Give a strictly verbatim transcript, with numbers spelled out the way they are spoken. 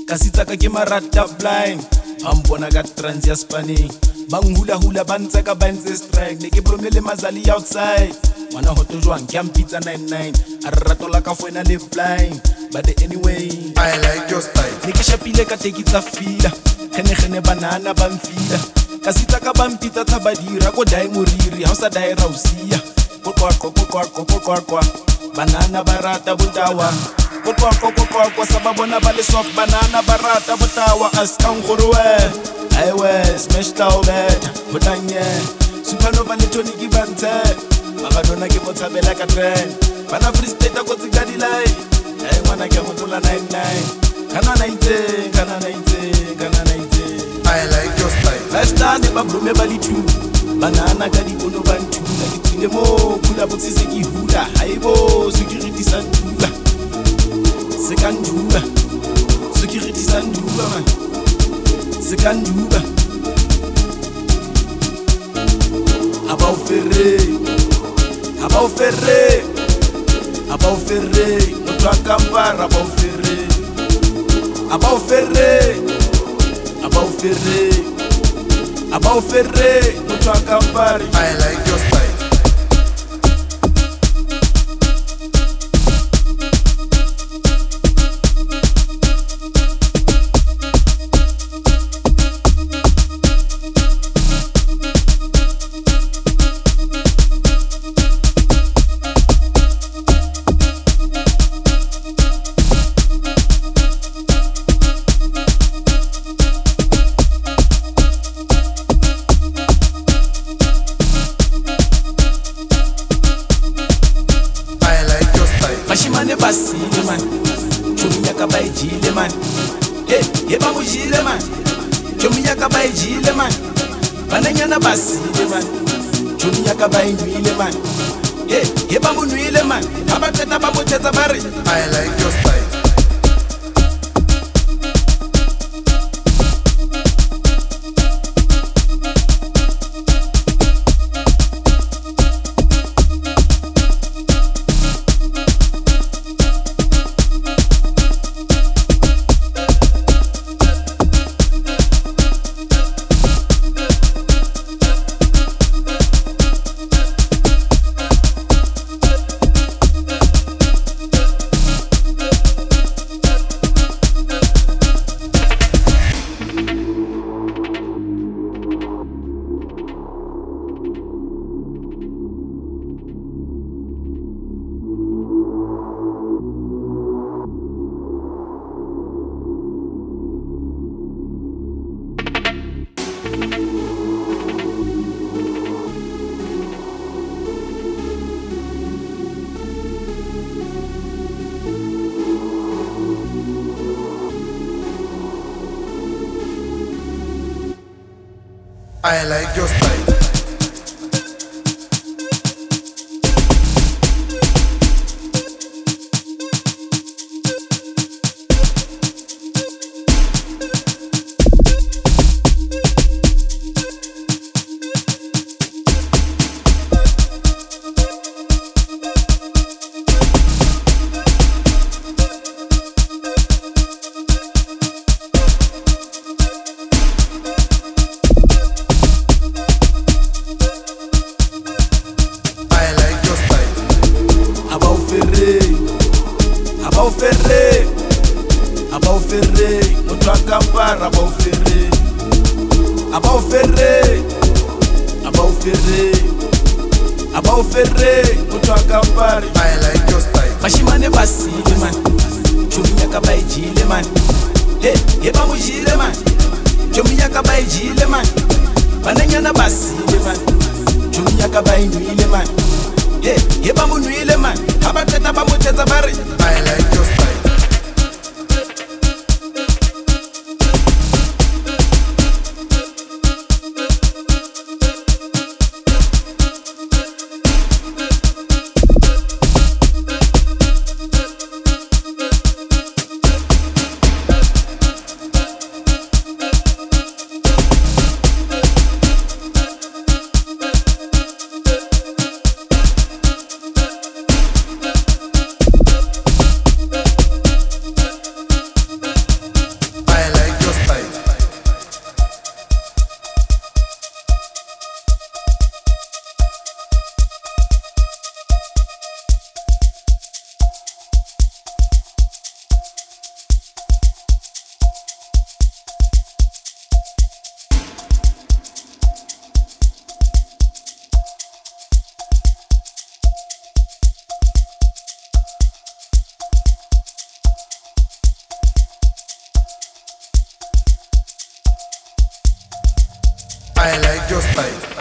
Kasitsaka ke marata blind Ambona ka trans ya spanning Bang hula hula bantse ka bantse strike Ne ke bromele mazali outside Wana hoto jwang ke ampitsa ninety-nine A re ratola ka fuena le flying But anyway I like your style. Ne ke shapile ka tekitsa fila Gene gene banana ba mfila Kasitsaka ba mpitsa tshabadira Ko dai moriri ha o sa dai ra o sia Kokwako kokwako kokwako Banana barata butawa Kokwako kokwako sababona ba le soft banana barata butawa Askang gore Aiwe smash tau bed Hotanye Supernova le Tony Gibante Magadona ke motshabela ka trend Bana free state a kotsi ka delay Ai ngwana ke motola ninety-nine Kana ninety kana ninety kana ninety I like your style. Lifestyle ne ba brume ba le two Banana ka di bono ba ntula Ke tsile mo kula botsise ke hula Haibo security sa ndula Seka ndula Security sa ndula man Seka ndula Aba o ferre Aba o ferre Aba o ferre Motho a kampara aba o ferre Aba o ferre Aba o ferre Aba o ferre Motho a kampari I like your style. Bashimane basile man Chomi yaka baijile man Hey, yeba mujile man Chomi yaka baijile man Bananyana basile man Chomi yaka bainwile man Hey, yeba munwile man Abateta bamuteta bari I like your style. I like your style. Aba o ferre Aba o ferre Motho a kampara aba o ferre Aba o ferre Aba o ferre Aba o ferre Motho a kampari I like your style. Bashimane basile man Chomi yaka baijile man Hey, yeba mujile man Chomi yaka baijile man Bananyana basile man Chomi yaka bainwile man Hey, yeba munwile man Abateta bamuteta bari I like your style. I like your style.